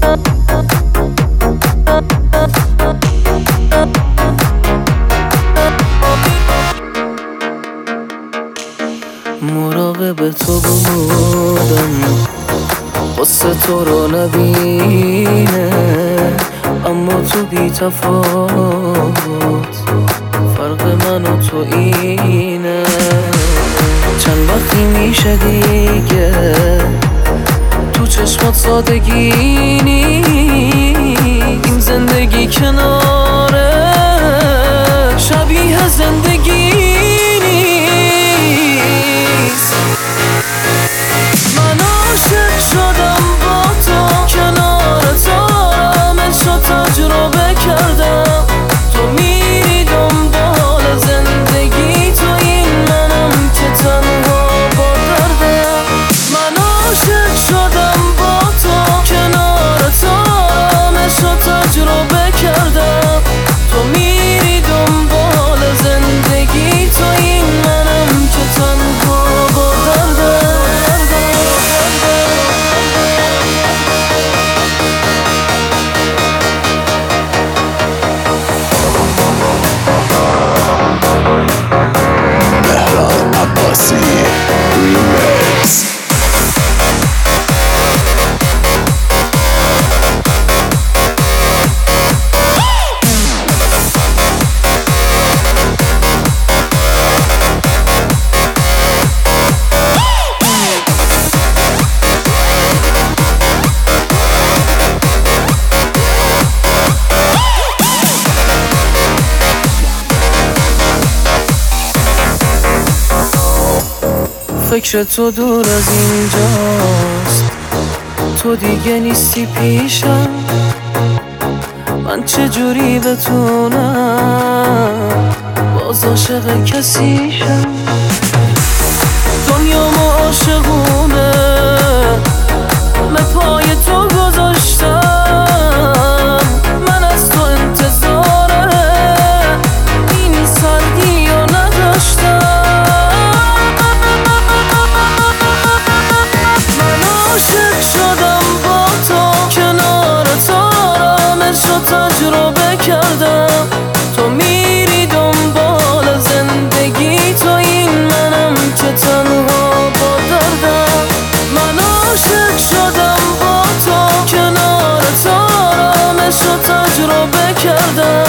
مراقب تو بودم قصه تو رو نبینه، اما تو بی تفاوت، فرق من و تو اینه. چند وقتی میشه دیگه تو چشمات سادگی این زندگی کناره شبیه زندگی نیست. من عاشق شدم با تو، کنار تو همشو تجربه کردم. تو میری دنبال زندگی، تو این منم که تنها با دردم. من عاشق شدم با تو، کنار تو همشو تجربه کردم. تو میری دنبال زندگی، تو این منم که تنها با دردم. مهران عباسی ریمیکس. فکر تو دور از اینجاست، تو دیگه نیستی پیشم. من چجوری بتونم باز عاشق کسیشم؟ دنیا ما عاشقونه به پای تو گذاشتم. من از تو انتظاره این سردی رو نداشتم. عاشق شدم با تو، کنار تو همشو تجربه کردم. تو میری دنبال زندگی، تو این منم که تنها با دردم. من عاشق شدم با تو، کنار تو همشو تجربه کردم.